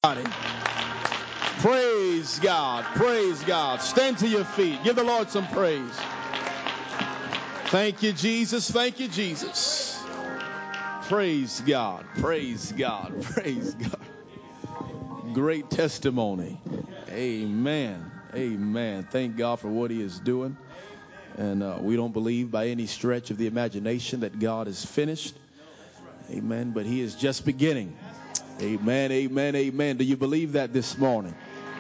somebody. Praise God. Praise God. Stand to your feet. Give the Lord some praise. Thank you, Jesus. Thank you, Jesus. Praise God. Praise God. Praise God. Great testimony. Amen. Amen. Thank God for what he is doing. And we don't believe by any stretch of the imagination that God is finished. Amen. But he is just beginning. Amen. Amen. Amen. Do you believe that this morning?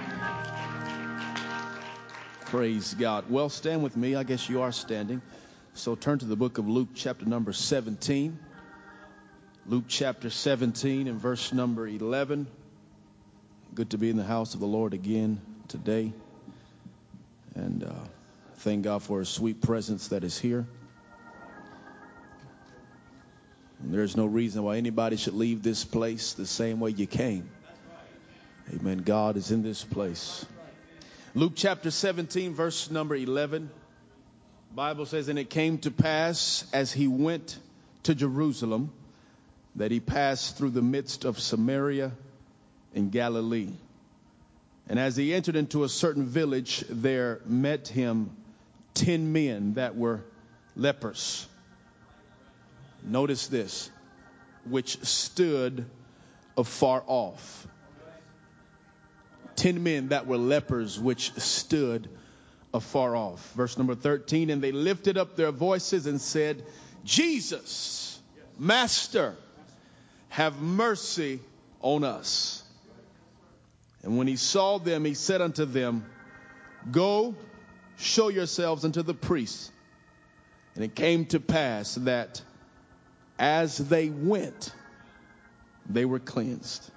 Praise God. Well, stand with me. I guess you are standing. So turn to the book of Luke, chapter number 17. Luke chapter 17 and verse number 11. Good to be in the house of the Lord again today. And thank God for his sweet presence that is here. And there's no reason why anybody should leave this place the same way you came. Amen. God is in this place. Luke chapter 17, verse number 11. Bible says, and it came to pass as he went to Jerusalem that he passed through the midst of Samaria and Galilee. And as he entered into a certain village, there met him 10 men that were lepers. Notice this, which stood afar off. 10 men that were lepers, which stood afar off. Verse number 13, and they lifted up their voices and said, Jesus, Master, have mercy on us. And when he saw them, he said unto them, go, show yourselves unto the priests. And it came to pass that as they went, they were cleansed.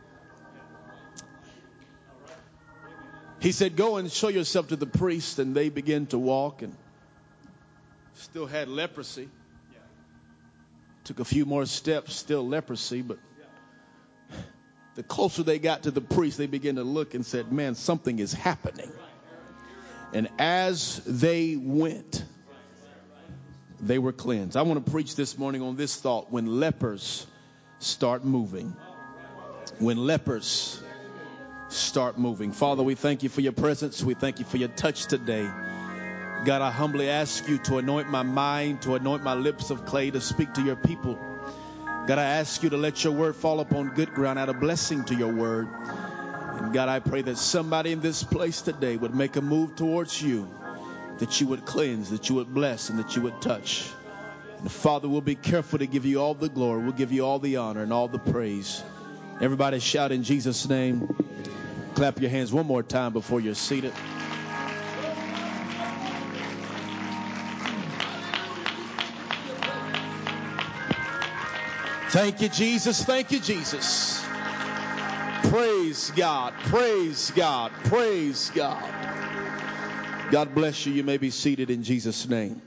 He said, go and show yourself to the priest. And they began to walk and still had leprosy. Took a few more steps, still leprosy. But the closer they got to the priest, they began to look and said, man, something is happening. And as they went, they were cleansed. I want to preach this morning on this thought: when lepers start moving. When lepers start moving. Father, we thank you for your presence. We thank you for your touch today. God, I humbly ask you to anoint my mind, to anoint my lips of clay, to speak to your people. God, I ask you to let your word fall upon good ground, add a blessing to your word. And God, I pray that somebody in this place today would make a move towards you, that you would cleanse, that you would bless, and that you would touch. And Father, we'll be careful to give you all the glory. We'll give you all the honor and all the praise. Everybody shout in Jesus' name. Clap your hands one more time before you're seated. Thank you, Jesus. Thank you, Jesus. Praise God. Praise God. Praise God. God bless you. You may be seated in Jesus' name.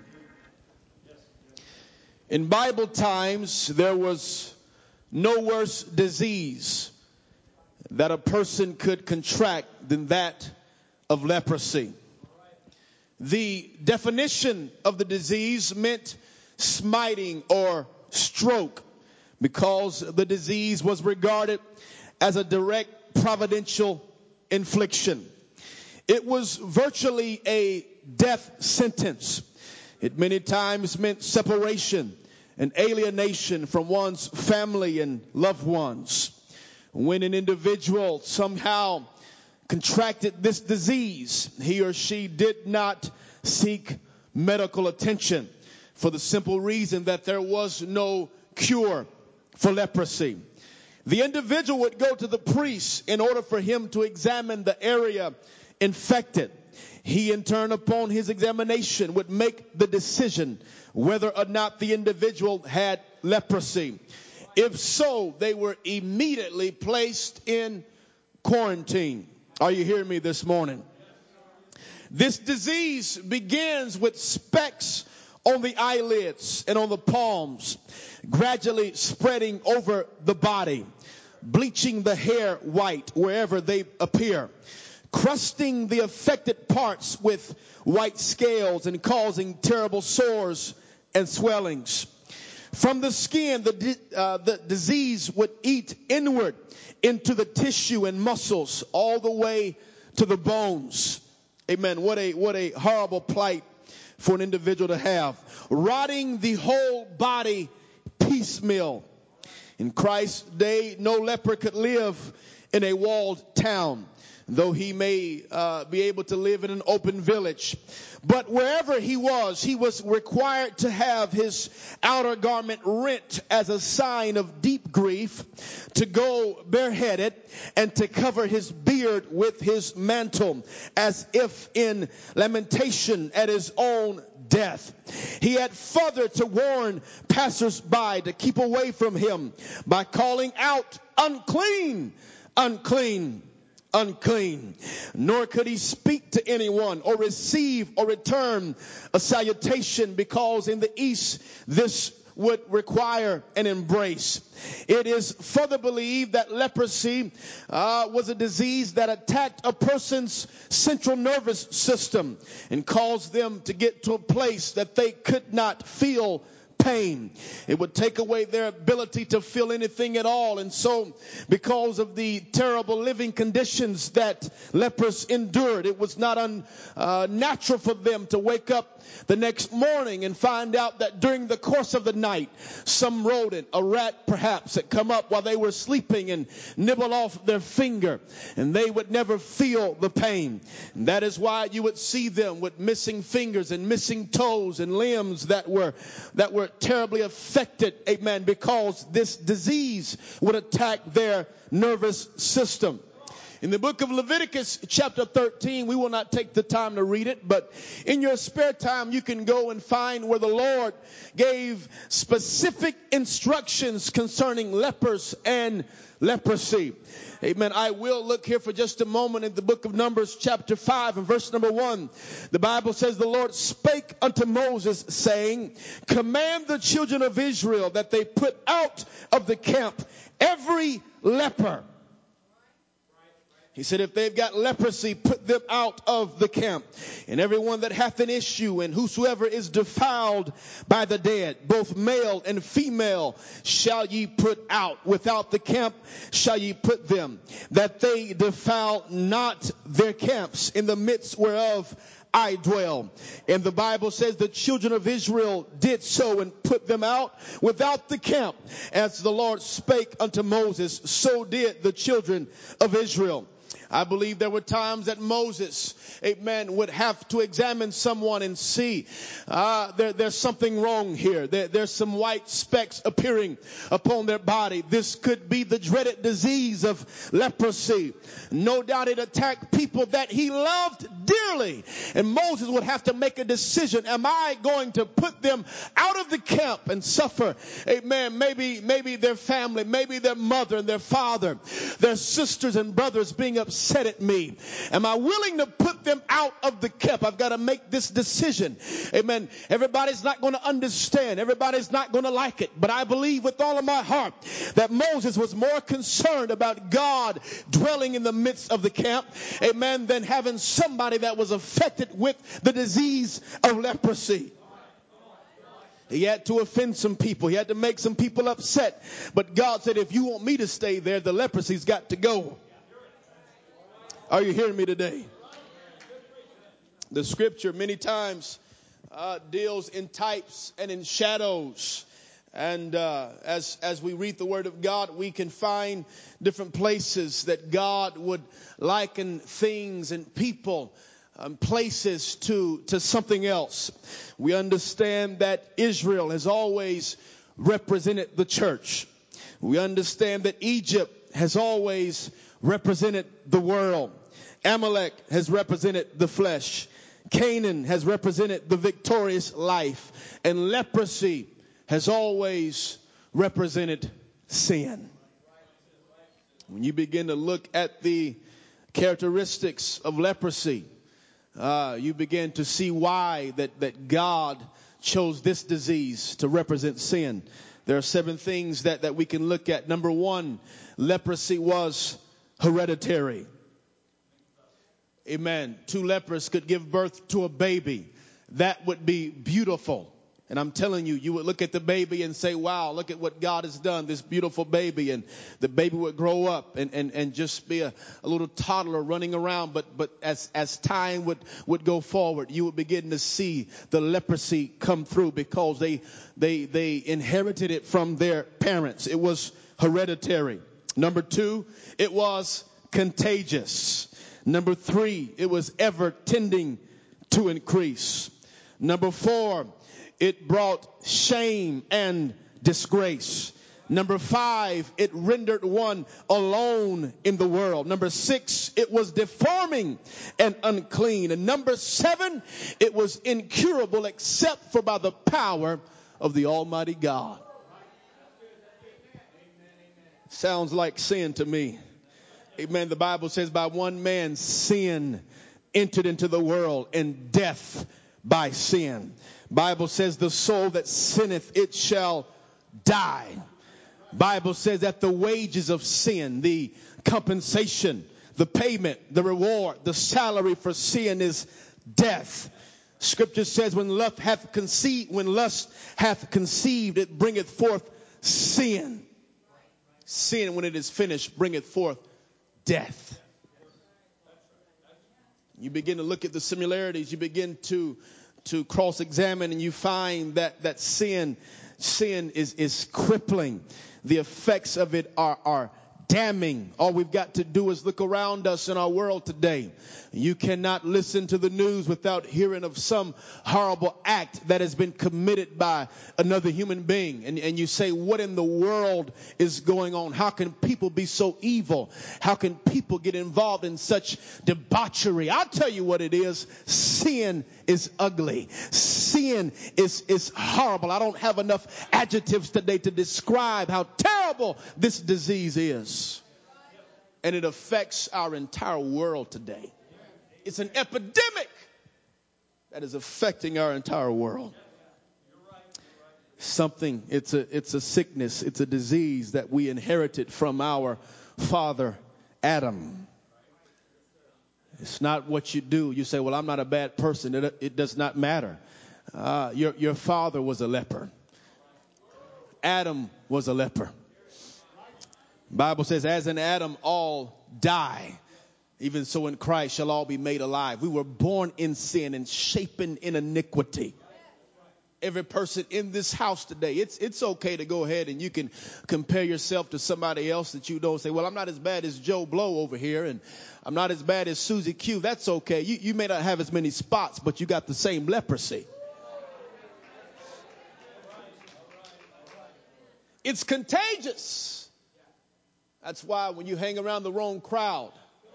In Bible times, there was no worse disease that a person could contract than that of leprosy. The definition of the disease meant smiting or stroke, because the disease was regarded as a direct providential infliction. It was virtually a death sentence. It many times meant separation and alienation from one's family and loved ones. When an individual somehow contracted this disease, he or she did not seek medical attention, for the simple reason that there was no cure for leprosy. The individual would go to the priest in order for him to examine the area infected. He, in turn, upon his examination, would make the decision whether or not the individual had leprosy. If so, they were immediately placed in quarantine. Are you hearing me this morning? This disease begins with specks on the eyelids and on the palms, gradually spreading over the body, bleaching the hair white wherever they appear, crusting the affected parts with white scales and causing terrible sores and swellings. From the skin, the disease would eat inward into the tissue and muscles all the way to the bones. Amen. What a horrible plight for an individual to have. Rotting the whole body piecemeal. In Christ's day, no leper could live in a walled town, though he may be able to live in an open village. But wherever he was required to have his outer garment rent as a sign of deep grief, to go bareheaded, and to cover his beard with his mantle, as if in lamentation at his own death. He had further to warn passers-by to keep away from him by calling out, "Unclean, unclean, unclean." Nor could he speak to anyone or receive or return a salutation, because in the East this would require an embrace. It is further believed that leprosy was a disease that attacked a person's central nervous system and caused them to get to a place that they could not feel pain. It would take away their ability to feel anything at all. And so, because of the terrible living conditions that lepers endured, it was not unnatural for them to wake up the next morning and find out that during the course of the night, some rodent, a rat perhaps, had come up while they were sleeping and nibble off their finger, and they would never feel the pain. And that is why you would see them with missing fingers and missing toes and limbs that were terribly affected, amen, because this disease would attack their nervous system. In the book of Leviticus chapter 13, we will not take the time to read it, but in your spare time you can go and find where the Lord gave specific instructions concerning lepers and leprosy. Amen. I will look here for just a moment in the book of Numbers chapter 5 and verse number 1. The Bible says, "The Lord spake unto Moses, saying, Command the children of Israel that they put out of the camp every leper." He said, if they've got leprosy, put them out of the camp. "And everyone that hath an issue, and whosoever is defiled by the dead, both male and female, shall ye put out. Without the camp shall ye put them, that they defile not their camps, in the midst whereof I dwell." And the Bible says the children of Israel did so and put them out without the camp. As the Lord spake unto Moses, so did the children of Israel. I believe there were times that Moses, amen, would have to examine someone and see there's something wrong here. There's some white specks appearing upon their body. This could be the dreaded disease of leprosy. No doubt it attacked people that he loved dearly. And Moses would have to make a decision. Am I going to put them out of the camp and suffer, amen, maybe their family, maybe their mother and their father, their sisters and brothers being upset at me? Am I willing to put them out of the camp? I've got to make this decision. Amen. Everybody's not going to understand. Everybody's not going to like it. But I believe with all of my heart that Moses was more concerned about God dwelling in the midst of the camp, amen, than having somebody that was affected with the disease of leprosy. He had to offend some people. He had to make some people upset. But God said, if you want me to stay there, the leprosy's got to go. Are you hearing me today? The scripture many times deals in types and in shadows. And as we read the word of God, we can find different places that God would liken things and people, places to something else. We understand that Israel has always represented the church. We understand that Egypt has always represented the world. Amalek has represented the flesh. Canaan has represented the victorious life. And leprosy has always represented sin. When you begin to look at the characteristics of leprosy, you begin to see why that God chose this disease to represent sin. There are 7 things that we can look at. Number 1, leprosy was hereditary. Amen. 2 lepers could give birth to a baby. That would be beautiful. And I'm telling you, you would look at the baby and say, wow, look at what God has done, this beautiful baby. And the baby would grow up and just be a little toddler running around. But as time would go forward, you would begin to see the leprosy come through because they inherited it from their parents. It was hereditary. Number 2, it was contagious. Number 3, it was ever tending to increase. Number 4, it brought shame and disgrace. Number 5, it rendered one alone in the world. Number 6, it was deforming and unclean. And number 7, it was incurable except for by the power of the Almighty God. Sounds like sin to me. Amen. The Bible says by one man sin entered into the world, and death by sin. Bible says the soul that sinneth, it shall die. Bible says that the wages of sin, the compensation, the payment, the reward, the salary for sin is death. Scripture says when lust hath conceived, it bringeth forth sin. Sin, when it is finished, bringeth forth death. You begin to look at the similarities. You begin to cross-examine, and you find that sin is crippling. The effects of it are damning. All we've got to do is look around us in our world today. You cannot listen to the news without hearing of some horrible act that has been committed by another human being. And you say, what in the world is going on? How can people be so evil? How can people get involved in such debauchery? I'll tell you what it is. Sin is ugly. Sin is horrible. I don't have enough adjectives today to describe how terrible this disease is. And it affects our entire world today. It's an epidemic that is affecting our entire world. It's a sickness, it's a disease that we inherited from our father Adam. It's not what you do. You say, well, I'm not a bad person. It does not matter. Your father was a leper. Adam was a leper. Bible says, as in Adam all die, even so in Christ shall all be made alive. We were born in sin and shapen in iniquity. Every person in this house today, it's okay to go ahead and you can compare yourself to somebody else that you don't say, well, I'm not as bad as Joe Blow over here, and I'm not as bad as Susie Q. That's okay. You may not have as many spots, but you got the same leprosy. It's contagious. That's why when you hang around the wrong crowd,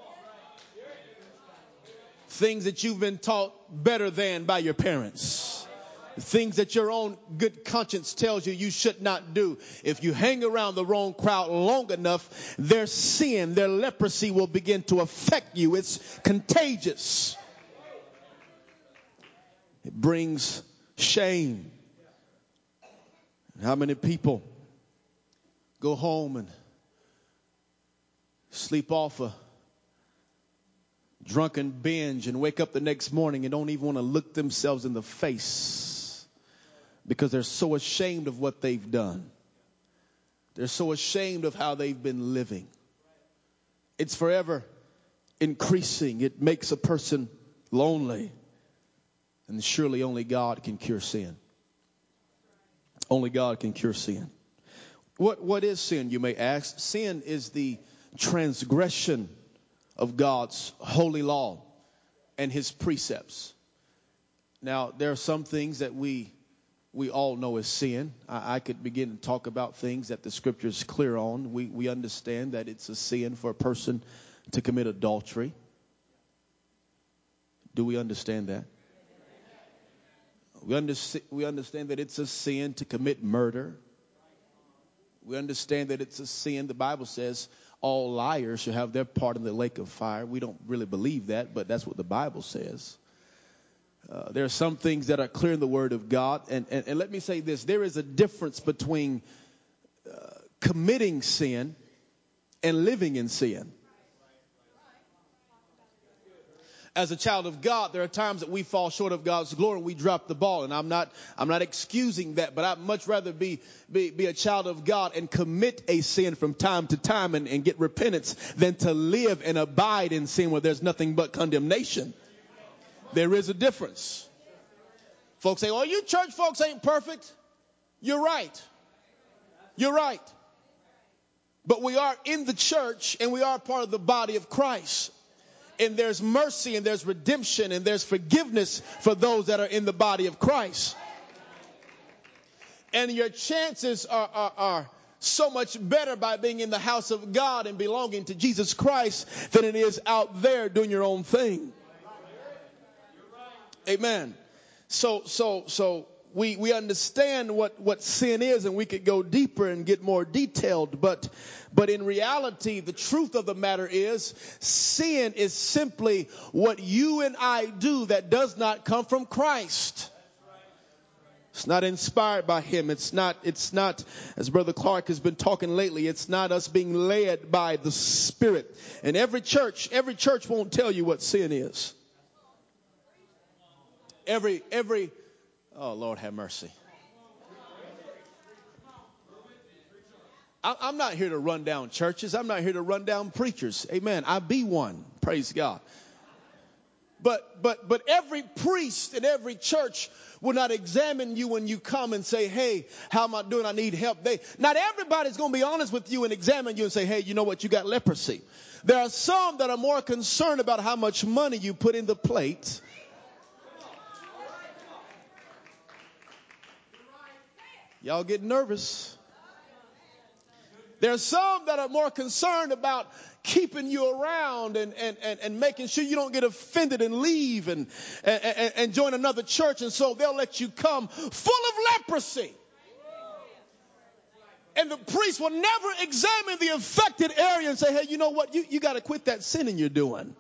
things that you've been taught better than by your parents, things that your own good conscience tells you should not do. If you hang around the wrong crowd long enough, their sin, their leprosy will begin to affect you. It's contagious. It brings shame. How many people go home and sleep off a drunken binge and wake up the next morning and don't even want to look themselves in the face because they're so ashamed of what they've done. They're so ashamed of how they've been living. It's forever increasing. It makes a person lonely. And surely only God can cure sin. Only God can cure sin. What is sin, you may ask? Sin is the transgression of God's holy law and his precepts. Now, there are some things that we all know as sin. I could begin to talk about things that the scripture is clear on. We understand that it's a sin for a person to commit adultery. Do we understand that? We understand that it's a sin to commit murder. We understand that it's a sin. The Bible says all liars should have their part in the lake of fire. We don't really believe that, but that's what the Bible says. There are some things that are clear in the Word of God. And let me say this. There is a difference between committing sin and living in sin. As a child of God, there are times that we fall short of God's glory and we drop the ball. And I'm not excusing that, but I'd much rather be a child of God and commit a sin from time to time and get repentance than to live and abide in sin where there's nothing but condemnation. There is a difference. Folks say, oh, you church folks ain't perfect. You're right. You're right. But we are in the church and we are part of the body of Christ. And there's mercy and there's redemption and there's forgiveness for those that are in the body of Christ. And your chances are so much better by being in the house of God and belonging to Jesus Christ than it is out there doing your own thing. Amen. So we understand what sin is, and we could go deeper and get more detailed. But in reality, the truth of the matter is sin is simply what you and I do that does not come from Christ. It's not inspired by him. It's not, as Brother Clark has been talking lately, it's not us being led by the Spirit. And every church won't tell you what sin is. Oh, Lord have mercy. I'm not here to run down churches. I'm not here to run down preachers. Amen. I be one. Praise God. But every priest in every church will not examine you when you come and say, hey, how am I doing? I need help. Not everybody's going to be honest with you and examine you and say, hey, you know what? You got leprosy. There are some that are more concerned about how much money you put in the plate. Y'all get nervous. There are some that are more concerned about keeping you around and making sure you don't get offended and leave and join another church. And so they'll let you come full of leprosy. And the priest will never examine the affected area and say, hey, you know what? You got to quit that sinning you're doing.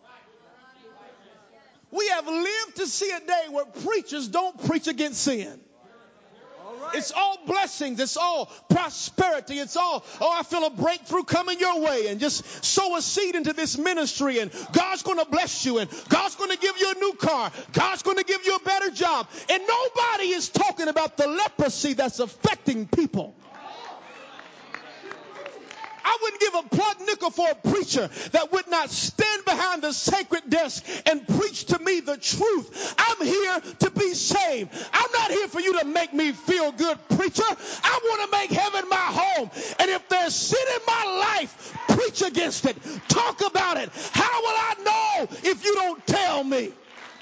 We have lived to see a day where preachers don't preach against sin. It's all blessings. It's all prosperity. It's all, I feel a breakthrough coming your way, and just sow a seed into this ministry, and God's going to bless you, and God's going to give you a new car. God's going to give you a better job. And nobody is talking about the leprosy that's affecting people. I wouldn't give a plug nickel for a preacher that would not stand behind the sacred desk and preach to me the truth. I'm here to be saved. I'm not here for you to make me feel good, preacher. I want to make heaven my home. And if there's sin in my life, preach against it. Talk about it. How will I know if you don't tell me?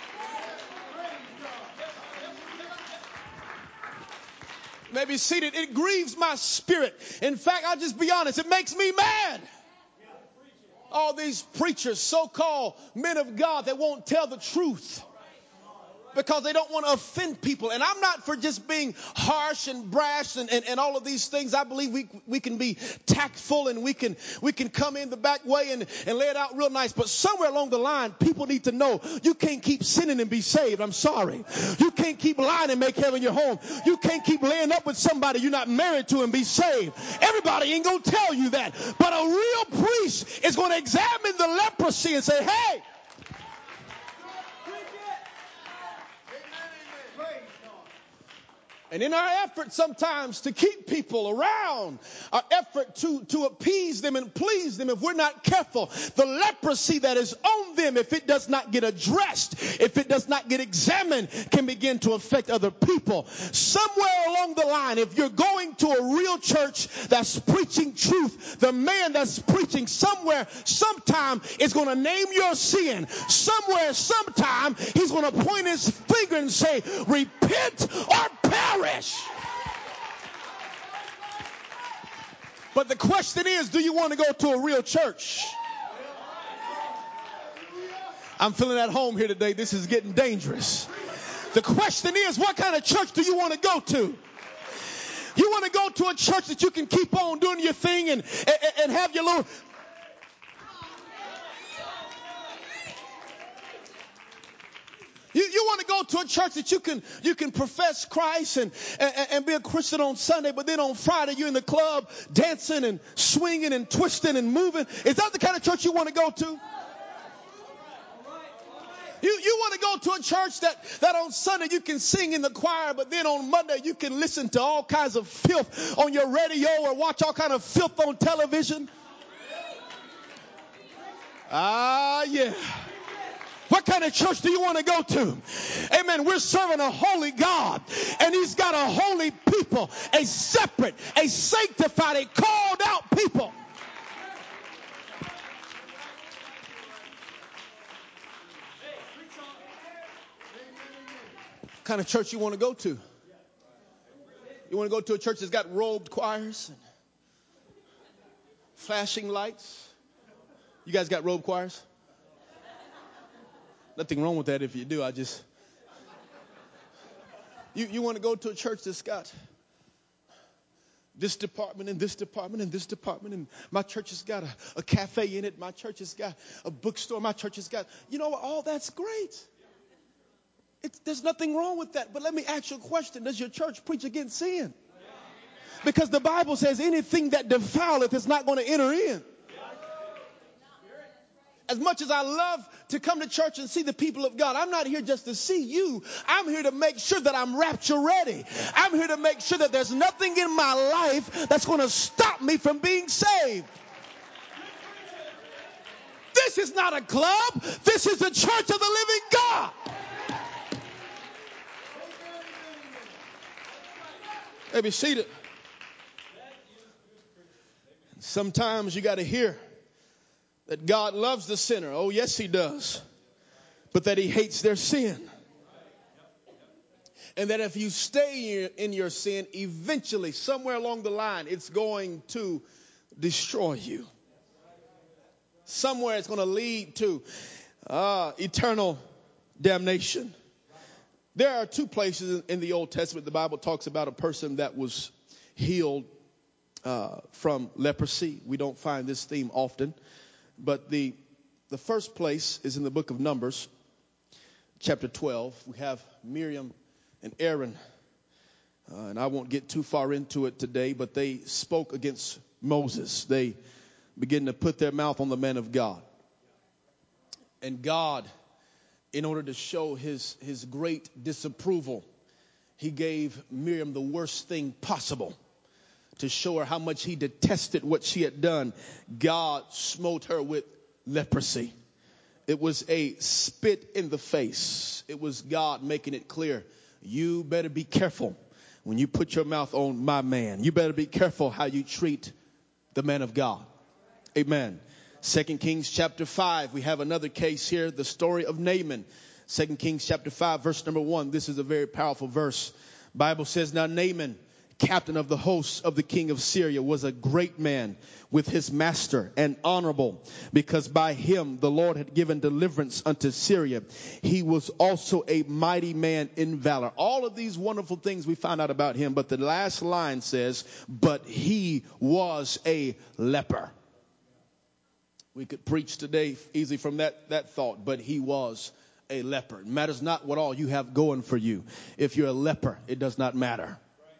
Maybe seated. It grieves my spirit. In fact, I'll just be honest. It makes me mad. All these preachers, so-called men of God, that won't tell the truth because they don't want to offend people. And I'm not for just being harsh and brash and all of these things. I believe we can be tactful, and we can come in the back way and lay it out real nice. But somewhere along the line, people need to know you can't keep sinning and be saved. I'm sorry. You can't keep lying and make heaven your home. You can't keep laying up with somebody you're not married to and be saved. Everybody ain't going to tell you that. But a real priest is going to examine the leprosy and say, hey, and in our effort sometimes to keep people around, our effort to appease them and please them, if we're not careful, the leprosy that is on them, if it does not get addressed, if it does not get examined, can begin to affect other people. Somewhere along the line, if you're going to a real church that's preaching truth, the man that's preaching somewhere, sometime is going to name your sin. Somewhere, sometime, he's going to point his finger and say, repent or perish. But the question is, do you want to go to a real church? I'm feeling at home here today. This is getting dangerous. The question is, what kind of church do you want to go to? You want to go to a church that you can keep on doing your thing and have your little... You want to go to a church that you can profess Christ and be a Christian on Sunday, but then on Friday you're in the club dancing and swinging and twisting and moving. Is that the kind of church you want to go to? You want to go to a church that on Sunday you can sing in the choir, but then on Monday you can listen to all kinds of filth on your radio or watch all kind of filth on television? Yeah. What kind of church do you want to go to? Amen. We're serving a holy God, and he's got a holy people, a separate, a sanctified, a called out people. What kind of church you want to go to? You want to go to a church that's got robed choirs and flashing lights? You guys got robed choirs? Nothing wrong with that if you do. You want to go to a church that's got this department and this department and this department, and my church has got a cafe in it. My church has got a bookstore. My church has got, all that's great. There's nothing wrong with that. But let me ask you a question. Does your church preach against sin? Because the Bible says anything that defileth is not going to enter in. As much as I love to come to church and see the people of God, I'm not here just to see you. I'm here to make sure that I'm rapture ready. I'm here to make sure that there's nothing in my life that's going to stop me from being saved. This is not a club. This is the church of the living God. Let me seated. Sometimes you got to hear that God loves the sinner. Oh, yes, he does. But that he hates their sin. And that if you stay in your sin, eventually, somewhere along the line, it's going to destroy you. Somewhere it's going to lead to eternal damnation. There are two places in the Old Testament the Bible talks about a person that was healed from leprosy. We don't find this theme often. But the first place is in the book of Numbers, chapter 12. We have Miriam and Aaron. And I won't get too far into it today, but they spoke against Moses. They began to put their mouth on the man of God. And God, in order to show his great disapproval, he gave Miriam the worst thing possible. To show her how much he detested what she had done, God smote her with leprosy. It was a spit in the face. It was God making it clear, you better be careful when you put your mouth on my man. You better be careful how you treat the man of God. Amen. 2 Kings chapter 5, we have another case here, the story of Naaman. 2 Kings chapter 5, verse number 1. This is a very powerful verse. Bible says, now Naaman, captain of the hosts of the king of Syria, was a great man with his master and honorable, because by him the Lord had given deliverance unto Syria. He was also a mighty man in valor. All of these wonderful things we found out about him, but the last line says, but he was a leper. We could preach today easy from that thought, but he was a leper. It matters not what all you have going for you. If you're a leper, it does not matter.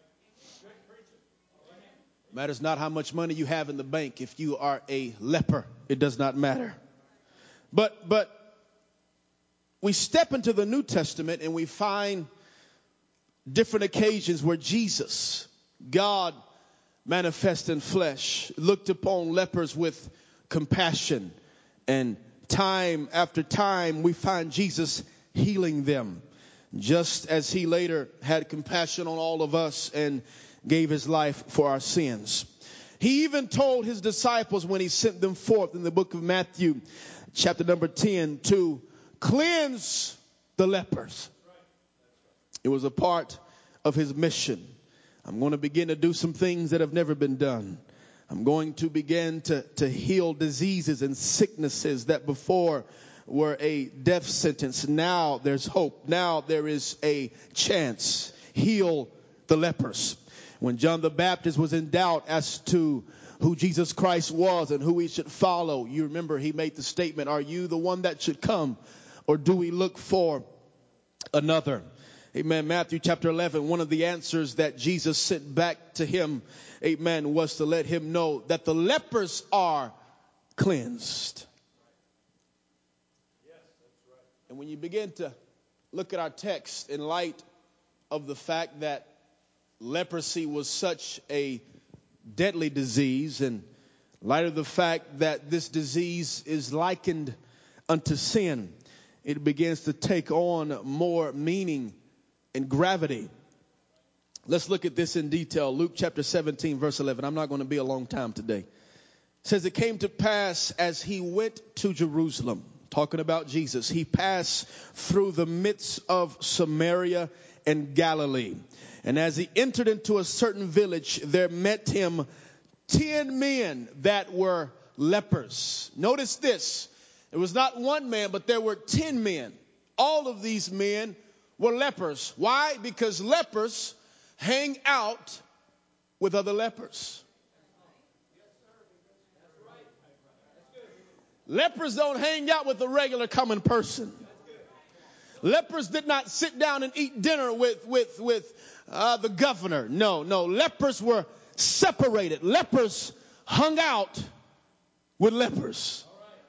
Matters not how much money you have in the bank. If you are a leper, it does not matter. But we step into the New Testament and we find different occasions where Jesus, God manifest in flesh, looked upon lepers with compassion. And time after time we find Jesus healing them, just as he later had compassion on all of us and gave his life for our sins. He even told his disciples when he sent them forth in the book of Matthew, chapter number 10, to cleanse the lepers. It was a part of his mission. I'm going to begin to do some things that have never been done. I'm going to begin to heal diseases and sicknesses that before were a death sentence. Now there's hope. Now there is a chance. Heal the lepers. When John the Baptist was in doubt as to who Jesus Christ was and who he should follow, you remember he made the statement, are you the one that should come, or do we look for another? Amen. Matthew chapter 11, one of the answers that Jesus sent back to him, amen, was to let him know that the lepers are cleansed. And when you begin to look at our text in light of the fact that leprosy was such a deadly disease, and in light of the fact that this disease is likened unto sin, it begins to take on more meaning and gravity. Let's look at this in detail. Luke chapter 17, verse 11. I'm not going to be a long time today. It says, it came to pass as he went to Jerusalem, talking about Jesus, he passed through the midst of Samaria and Galilee. And as he entered into a certain village, there met him 10 men that were lepers. Notice this. It was not one man, but there were 10 men. All of these men were lepers. Why? Because lepers hang out with other lepers. Lepers don't hang out with the regular common person. Lepers did not sit down and eat dinner with the governor. No. Lepers were separated. Lepers hung out with lepers.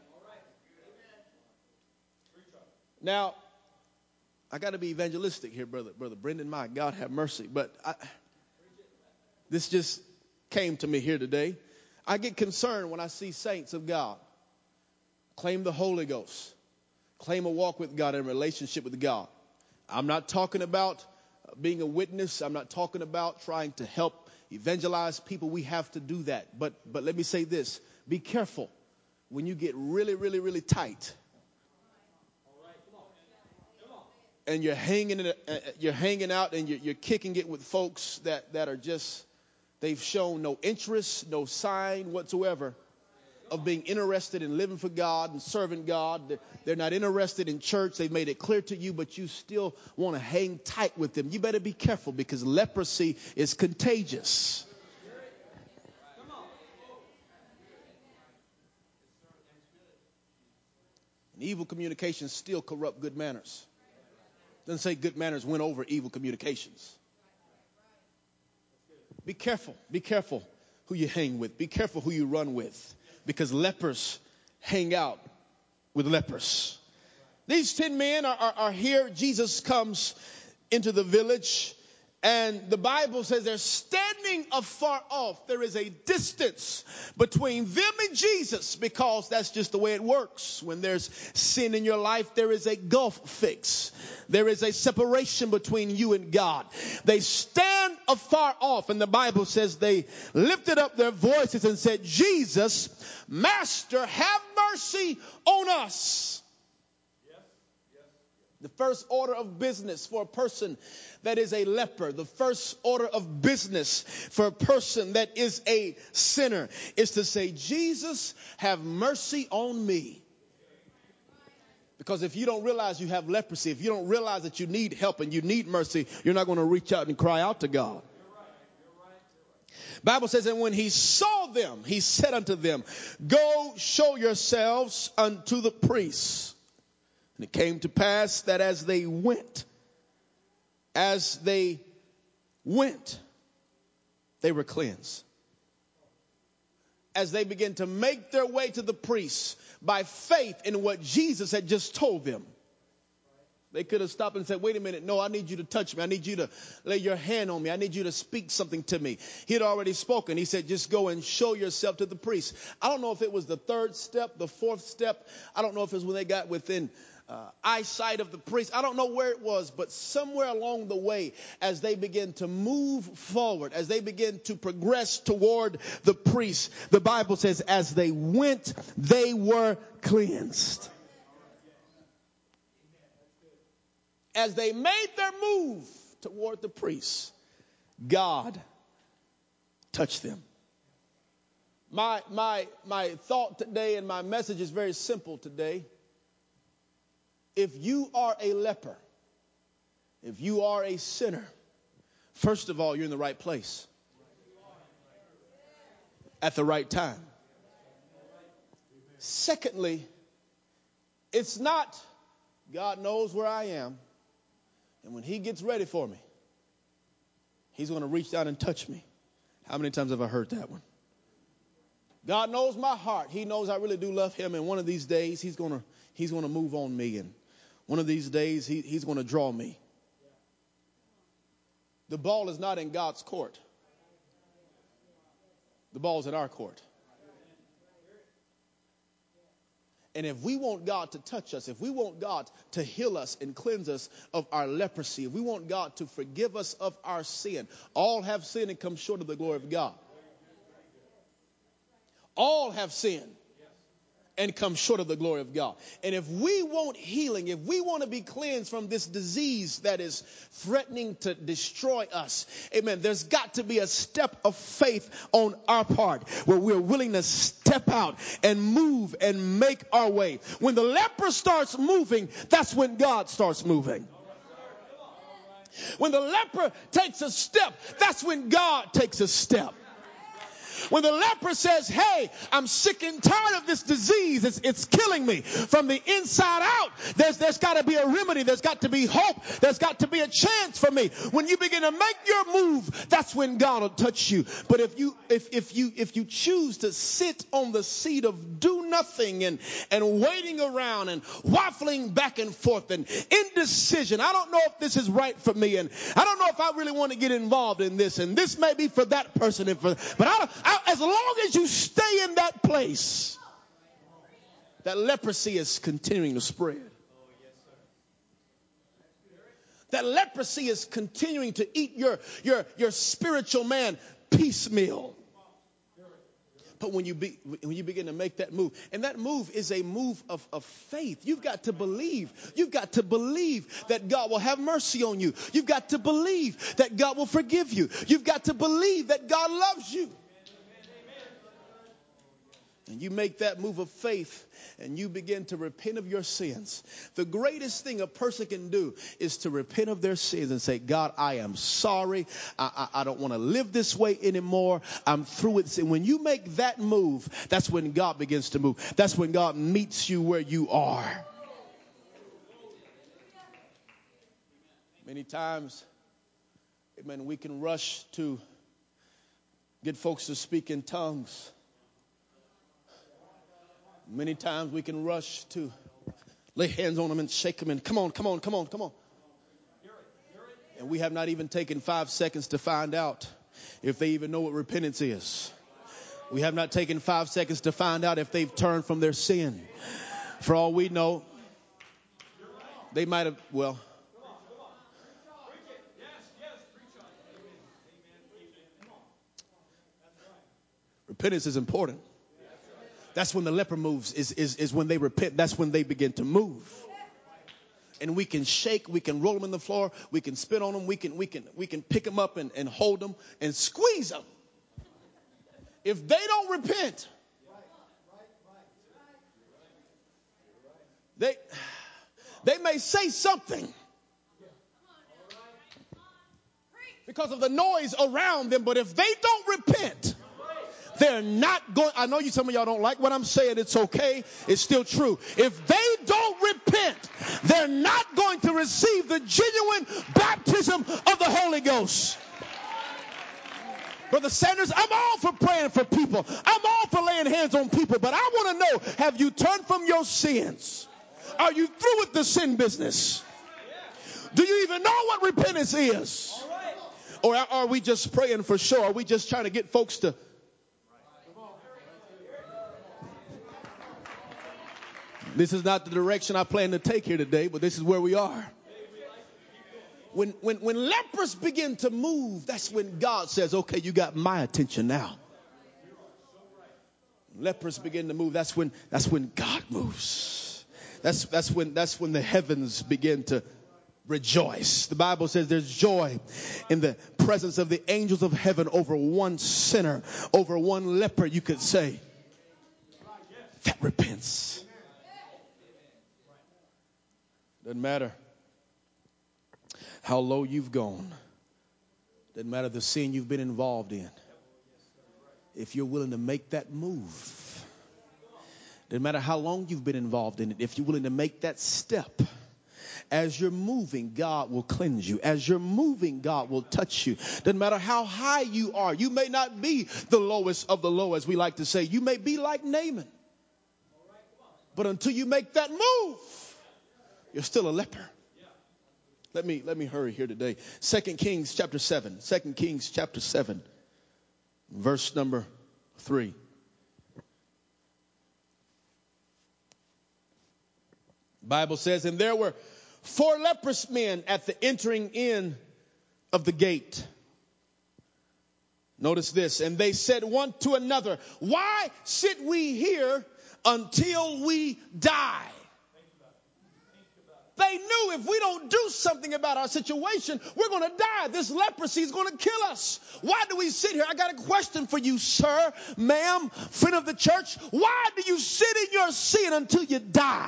Now, I got to be evangelistic here, brother Brendan. My God, have mercy. But this just came to me here today. I get concerned when I see saints of God claim the Holy Ghost, claim a walk with God and a relationship with God. I'm not talking about being a witness. I'm not talking about trying to help evangelize people. We have to do that. But let me say this. Be careful when you get really, really, really tight. And you're hanging out and you're kicking it with folks that are just, they've shown no interest, no sign whatsoever of being interested in living for God and serving God. They're not interested in church. They've made it clear to you, but you still want to hang tight with them. You better be careful, because leprosy is contagious. And evil communications still corrupt good manners. Doesn't say good manners win over evil communications. Be careful. Be careful who you hang with. Be careful who you run with, because lepers hang out with lepers. These 10 men are here. Jesus comes into the village, and the Bible says they're standing afar off. There is a distance between them and Jesus, because that's just the way it works. When there's sin in your life, there is a gulf fix. There is a separation between you and God. They stand afar off, and the Bible says they lifted up their voices and said, Jesus, Master, have mercy on us. The first order of business for a person that is a leper, the first order of business for a person that is a sinner, is to say, Jesus, have mercy on me. Because if you don't realize you have leprosy, if you don't realize that you need help and you need mercy, you're not going to reach out and cry out to God. Bible says, and when he saw them, he said unto them, go show yourselves unto the priests. And it came to pass that as they went, they were cleansed. As they began to make their way to the priests by faith in what Jesus had just told them. They could have stopped and said, wait a minute, no, I need you to touch me. I need you to lay your hand on me. I need you to speak something to me. He had already spoken. He said, just go and show yourself to the priest. I don't know if it was the third step, the fourth step. I don't know if it was when they got within eyesight of the priest. I don't know where it was, but somewhere along the way, as they begin to move forward, as they begin to progress toward the priest, the Bible says, as they went, they were cleansed. As they made their move toward the priest, God touched them. My thought today and my message is very simple today. If you are a leper, if you are a sinner, first of all, you're in the right place at the right time. Secondly, it's not God knows where I am, and when he gets ready for me, he's going to reach down and touch me. How many times have I heard that one? God knows my heart. He knows I really do love him, and one of these days he's going to move on me. And One of these days, he's going to draw me. The ball is not in God's court. The ball's in our court. And if we want God to touch us, if we want God to heal us and cleanse us of our leprosy, if we want God to forgive us of our sin, all have sinned and come short of the glory of God. All have sinned and come short of the glory of God. And if we want healing, if we want to be cleansed from this disease that is threatening to destroy us, amen, there's got to be a step of faith on our part where we're willing to step out and move and make our way. When the leper starts moving, that's when God starts moving. When the leper takes a step, that's when God takes a step. When the leper says, hey, I'm sick and tired of this disease. It's killing me from the inside out. There's got to be a remedy. There's got to be hope. There's got to be a chance for me. When you begin to make your move, that's when God will touch you. But if you choose to sit on the seat of do nothing and waiting around and waffling back and forth and indecision, I don't know if this is right for me, and I don't know if I really want to get involved in this, and this may be for that person, but as long as you stay in that place, that leprosy is continuing to spread. That leprosy is continuing to eat your spiritual man piecemeal. But when you begin to make that move, and that move is a move of faith. You've got to believe. You've got to believe that God will have mercy on you. You've got to believe that God will forgive you. You've got to believe that God loves you. And you make that move of faith and you begin to repent of your sins. The greatest thing a person can do is to repent of their sins and say, God, I am sorry. I don't want to live this way anymore. I'm through it. And when you make that move, that's when God begins to move. That's when God meets you where you are. Many times, amen, we can rush to get folks to speak in tongues. Many times we can rush to lay hands on them and shake them and come on. And we have not even taken 5 seconds to find out if they even know what repentance is. We have not taken 5 seconds to find out if they've turned from their sin. For all we know, they might have, well. Repentance is important. That's when the leper moves, is when they repent. That's when they begin to move. And we can shake, we can roll them in the floor, we can spit on them, we can pick them up and hold them and squeeze them. If they don't repent, they may say something because of the noise around them, but if they don't repent, they're not going. I know some of y'all don't like what I'm saying. It's okay. It's still true. If they don't repent, they're not going to receive the genuine baptism of the Holy Ghost. Brother Sanders, I'm all for praying for people. I'm all for laying hands on people. But I want to know, have you turned from your sins? Are you through with the sin business? Do you even know what repentance is? Or are we just praying for sure? Are we just trying to get folks to... This is not the direction I plan to take here today, but this is where we are. When lepers begin to move, that's when God says, okay, you got my attention now. Lepers begin to move, that's when God moves. That's when the heavens begin to rejoice. The Bible says there's joy in the presence of the angels of heaven over one sinner, over one leper, you could say, that repents. Doesn't matter how low you've gone. Doesn't matter the sin you've been involved in. If you're willing to make that move. Doesn't matter how long you've been involved in it. If you're willing to make that step. As you're moving, God will cleanse you. As you're moving, God will touch you. Doesn't matter how high you are. You may not be the lowest of the low, as we like to say. You may be like Naaman. But until you make that move, you're still a leper. Let me hurry here today. 2 Kings chapter 7. 2 Kings chapter 7. Verse number 3. Bible says, and there were 4 leprous men at the entering in of the gate. Notice this. And they said one to another, why sit we here until we die? They knew if we don't do something about our situation, we're going to die. This leprosy is going to kill us. Why do we sit here? I got a question for you, sir, ma'am, friend of the church. Why do you sit in your sin until you die?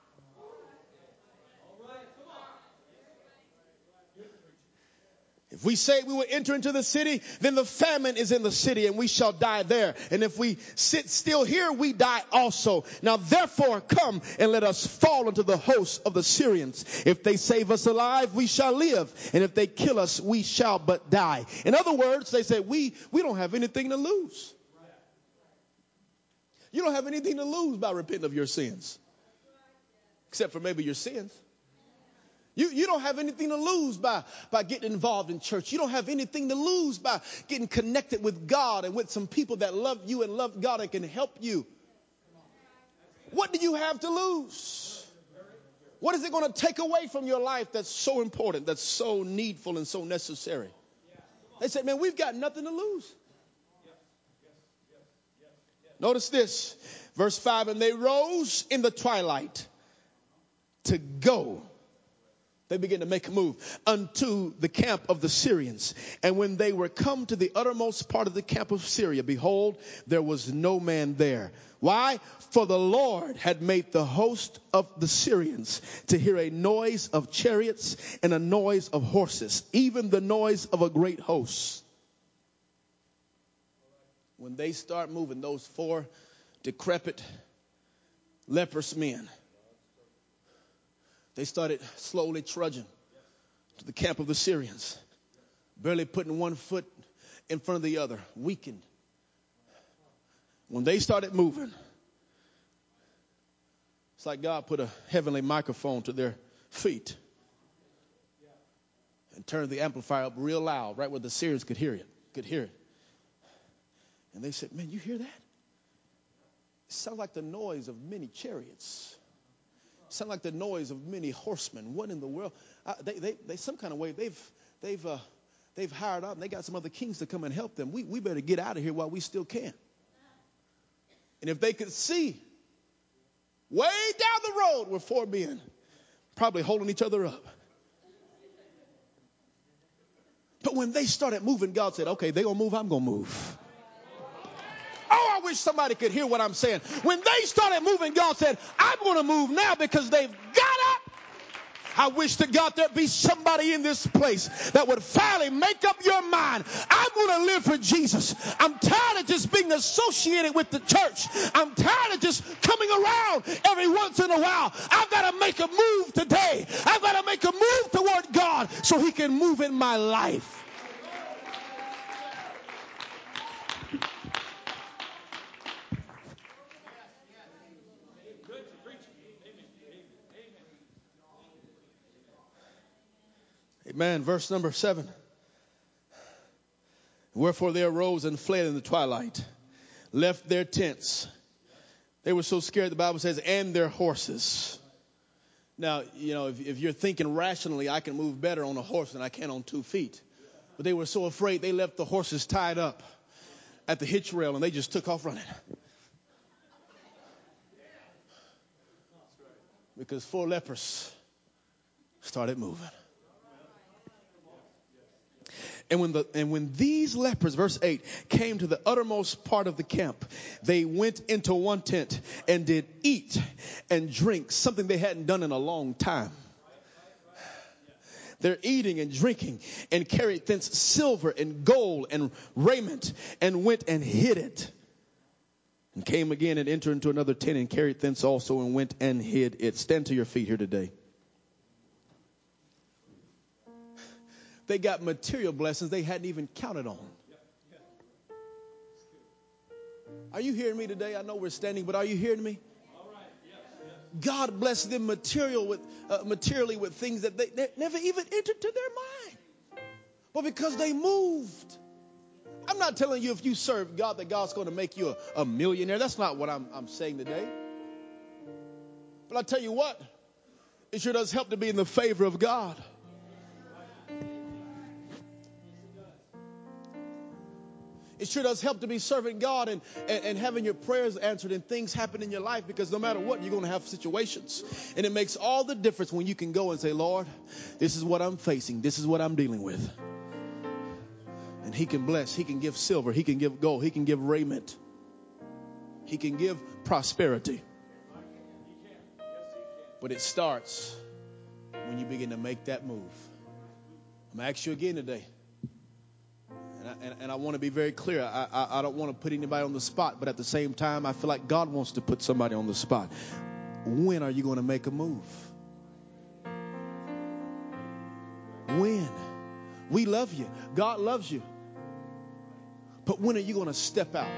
If we say we will enter into the city, then the famine is in the city and we shall die there. And if we sit still here, we die also. Now therefore come and let us fall into the host of the Syrians. If they save us alive, we shall live. And if they kill us, we shall but die. In other words, they say, we don't have anything to lose. You don't have anything to lose by repenting of your sins. Except for maybe your sins. You don't have anything to lose by getting involved in church. You don't have anything to lose by getting connected with God and with some people that love you and love God and can help you. What do you have to lose? What is it going to take away from your life that's so important, that's so needful and so necessary? They said, man, we've got nothing to lose. Notice this, verse 5, and they rose in the twilight to go. They began to make a move unto the camp of the Syrians. And when they were come to the uttermost part of the camp of Syria, behold, there was no man there. Why? For the Lord had made the host of the Syrians to hear a noise of chariots and a noise of horses, even the noise of a great host. When they start moving, those 4 decrepit leprous men, they started slowly trudging to the camp of the Syrians, barely putting one foot in front of the other, weakened. When they started moving, it's like God put a heavenly microphone to their feet and turned the amplifier up real loud, right where the Syrians could hear it. And they said, man, you hear that? It sounds like the noise of many chariots. Sound like the noise of many horsemen. What in the world? They some kind of way they've hired out and they got some other kings to come and help them. We better get out of here while we still can. And if they could see way down the road were 4 men probably holding each other up. But when they started moving, God said, okay, they're going to move, I'm going to move. Oh, I wish somebody could hear what I'm saying. When they started moving, God said, I'm going to move now because they've got up. I wish to God there'd be somebody in this place that would finally make up your mind. I'm going to live for Jesus. I'm tired of just being associated with the church. I'm tired of just coming around every once in a while. I've got to make a move today. I've got to make a move toward God so he can move in my life. Amen. Verse number 7. Wherefore they arose and fled in the twilight, left their tents. They were so scared, the Bible says, and their horses. Now, if you're thinking rationally, I can move better on a horse than I can on 2 feet. But they were so afraid, they left the horses tied up at the hitch rail, and they just took off running. Because 4 lepers started moving. And when these lepers, verse 8, came to the uttermost part of the camp, they went into one tent and did eat and drink, something they hadn't done in a long time. They're eating and drinking and carried thence silver and gold and raiment and went and hid it. And came again and entered into another tent and carried thence also and went and hid it. Stand to your feet here today. They got material blessings they hadn't even counted on. Are you hearing me today? I know we're standing, but are you hearing me? God blessed them materially with things that they never even entered to their mind. But because they moved. I'm not telling you if you serve God that God's going to make you a millionaire. That's not what I'm saying today. But I tell you what, it sure does help to be in the favor of God. It sure does help to be serving God and having your prayers answered and things happen in your life, because no matter what, you're going to have situations. And it makes all the difference when you can go and say, Lord, this is what I'm facing. This is what I'm dealing with. And he can bless. He can give silver. He can give gold. He can give raiment. He can give prosperity. But it starts when you begin to make that move. I'm going to ask you again today. And I want to be very clear. I don't want to put anybody on the spot, but at the same time, I feel like God wants to put somebody on the spot. When are you going to make a move? When? We love you. God loves you. But when are you going to step out?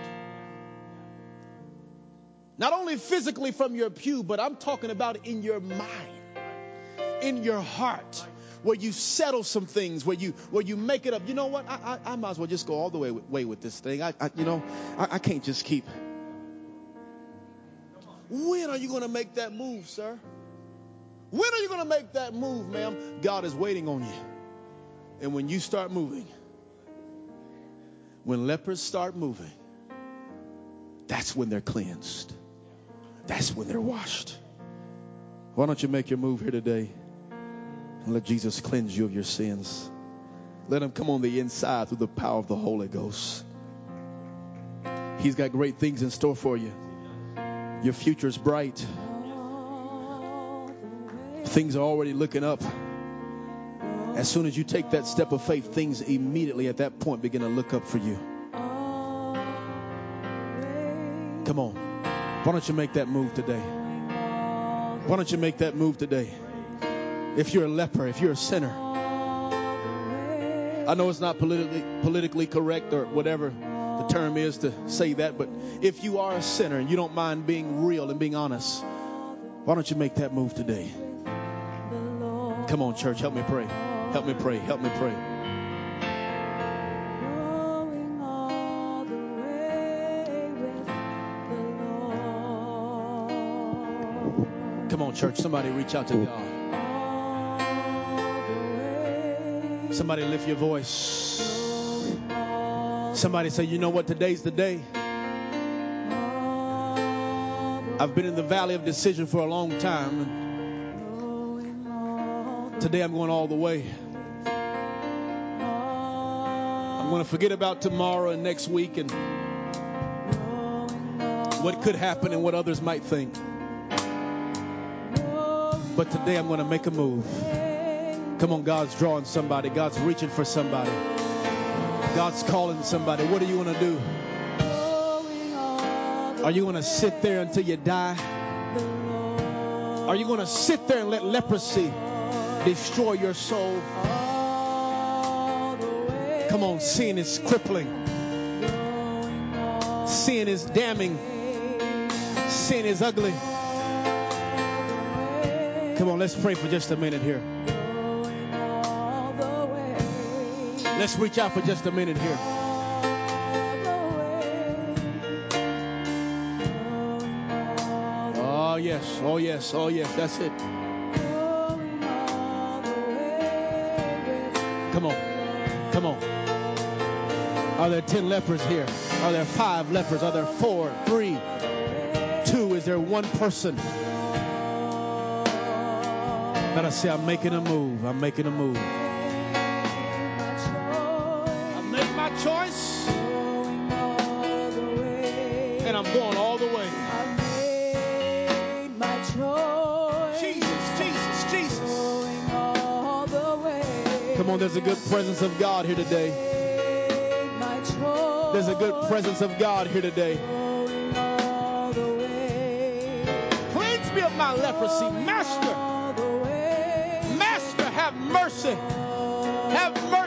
Not only physically from your pew, but I'm talking about in your mind, in your heart. Where you settle some things, where you make it up. You know what? I might as well just go all the way with this thing. I can't just keep. When are you going to make that move, sir? When are you going to make that move, ma'am? God is waiting on you. And when you start moving, when lepers start moving, that's when they're cleansed. That's when they're washed. Why don't you make your move here today? And let Jesus cleanse you of your sins. Let him come on the inside through the power of the Holy Ghost. He's got great things in store for you. Your future's bright. Things are already looking up. As soon as you take that step of faith, things immediately at that point begin to look up for you. Come on. Why don't you make that move today? Why don't you make that move today? If you're a leper, if you're a sinner. I know it's not politically correct or whatever the term is to say that, but if you are a sinner and you don't mind being real and being honest, why don't you make that move today? Come on, church, help me pray. Help me pray. Help me pray. Come on, church, somebody reach out to God. Somebody lift your voice. Somebody say, you know what, today's the day. I've been in the valley of decision for a long time. And today I'm going all the way. I'm going to forget about tomorrow and next week and what could happen and what others might think. But today I'm going to make a move. Come on, God's drawing somebody. God's reaching for somebody. God's calling somebody. What are you going to do? Are you going to sit there until you die? Are you going to sit there and let leprosy destroy your soul? Come on, sin is crippling. Sin is damning. Sin is ugly. Come on, let's pray for just a minute here. Let's reach out for just a minute here. Oh, yes. Oh, yes. Oh, yes. That's it. Come on. Come on. Are there 10 lepers here? Are there 5 lepers? Are there 4, 3, 2? Is there one person? Let us say, I'm making a move. I'm making a move. Choice, and I'm going all the way. I made my choice. Jesus. Going all the way. Come on, there's a good presence of God here today. There's a good presence of God here today. Going all the way. Cleanse me of my leprosy, Master. Master, have mercy. Have mercy.